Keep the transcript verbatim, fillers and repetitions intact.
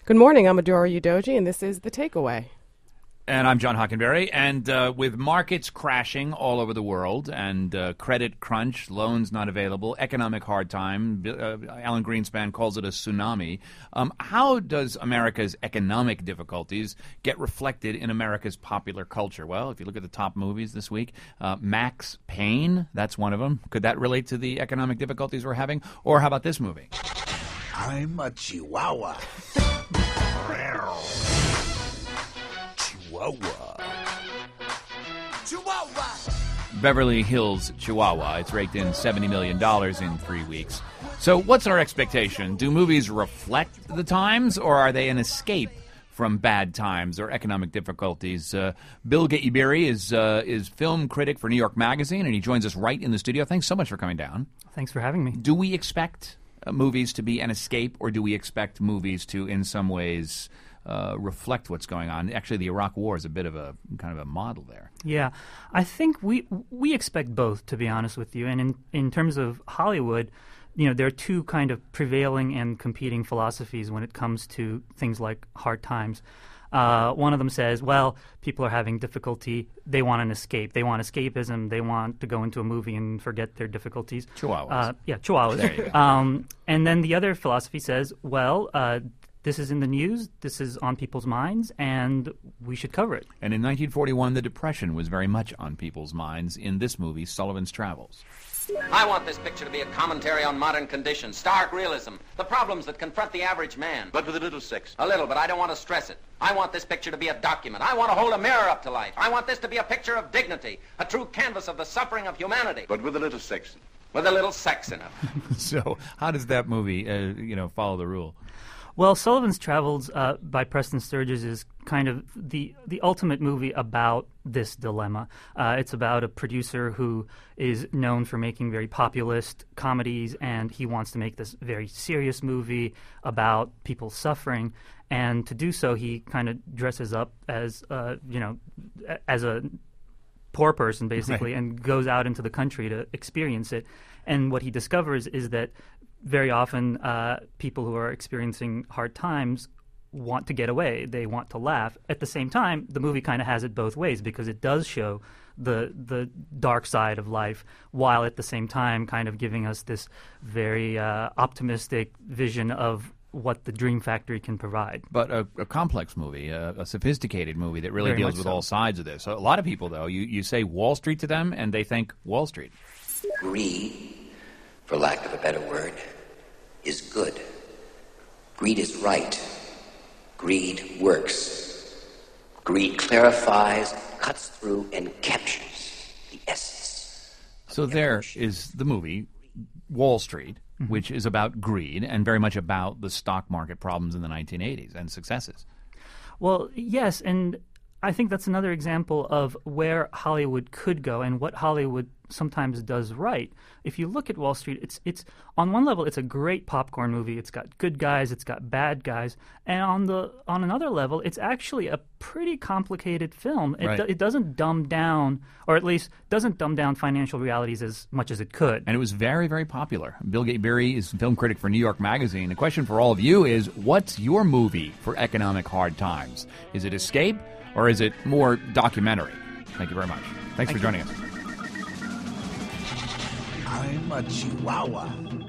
Good morning. I'm Adora Udoji, and this is The Takeaway. And I'm John Hockenberry. And uh, with markets crashing all over the world and uh, credit crunch, loans not available, economic hard time, uh, Alan Greenspan calls it a tsunami. Um, how does America's economic difficulties get reflected in America's popular culture? Well, if you look at the top movies this week, uh, Max Payne, that's one of them. Could that relate to the economic difficulties we're having? Or how about this movie? I'm a Chihuahua. Chihuahua. Chihuahua. Beverly Hills, Chihuahua. It's raked in seventy million dollars in three weeks. So what's our expectation? Do movies reflect the times, or are they an escape from bad times or economic difficulties? Uh, Bill Gaibiri is uh, is film critic for New York Magazine, and he joins us right in the studio. Thanks so much for coming down. Thanks for having me. Do we expect uh, movies to be an escape, or do we expect movies to, in some ways, Uh, reflect what's going on? Actually, the Iraq War is a bit of a kind of a model there. Yeah, I think we we expect both, to be honest with you. And in, in terms of Hollywood, you know, there are two kind of prevailing and competing philosophies when it comes to things like hard times. Uh, one of them says, well, people are having difficulty. They want an escape. They want escapism. They want to go into a movie and forget their difficulties. Chihuahuas. Uh, yeah, chihuahuas. There you go. Um, and then the other philosophy says, well, uh, this is in the news, this is on people's minds, and we should cover it. And in nineteen forty-one, the Depression was very much on people's minds in this movie, Sullivan's Travels. I want this picture to be a commentary on modern conditions, stark realism, the problems that confront the average man. But with a little sex. A little, but I don't want to stress it. I want this picture to be a document. I want to hold a mirror up to life. I want this to be a picture of dignity, a true canvas of the suffering of humanity. But with a little sex. With a little sex in it. So how does that movie, uh, you know, follow the rule? Well, Sullivan's Travels uh, by Preston Sturges is kind of the the ultimate movie about this dilemma. Uh, it's about a producer who is known for making very populist comedies, and he wants to make this very serious movie about people suffering. And to do so, he kind of dresses up as, uh, you know, as a poor person, basically, right, and goes out into the country to experience it. And what he discovers is that very often uh, people who are experiencing hard times want to get away. They want to laugh. At the same time, the movie kind of has it both ways, because it does show the the dark side of life, while at the same time kind of giving us this very uh, optimistic vision of what the Dream Factory can provide. But a, a complex movie, a, a sophisticated movie that really Very deals much with so. all sides of this. So a lot of people, though, you, you say Wall Street to them, and they think Wall Street. Greed, for lack of a better word, is good. Greed is right. Greed works. Greed clarifies, cuts through, and captures the essence. So there is the movie, Wall Street, Mm-hmm. which is about greed and very much about the stock market problems in the nineteen eighties and successes. Well, yes, and I think that's another example of where Hollywood could go and what Hollywood sometimes does right. If you look at Wall Street, it's it's on one level it's a great popcorn movie. It's got good guys, it's got bad guys, and on the on another level, it's actually a pretty complicated film. It, Right. do, it doesn't dumb down, or at least doesn't dumb down financial realities as much as it could. And it was very, very popular. Bill Gaibiri is a film critic for New York Magazine. The question for all of you is, what's your movie for economic hard times? Is it Escape, or is it more documentary? Thank you very much. Thanks Thank for you. joining us. I'm a Chihuahua.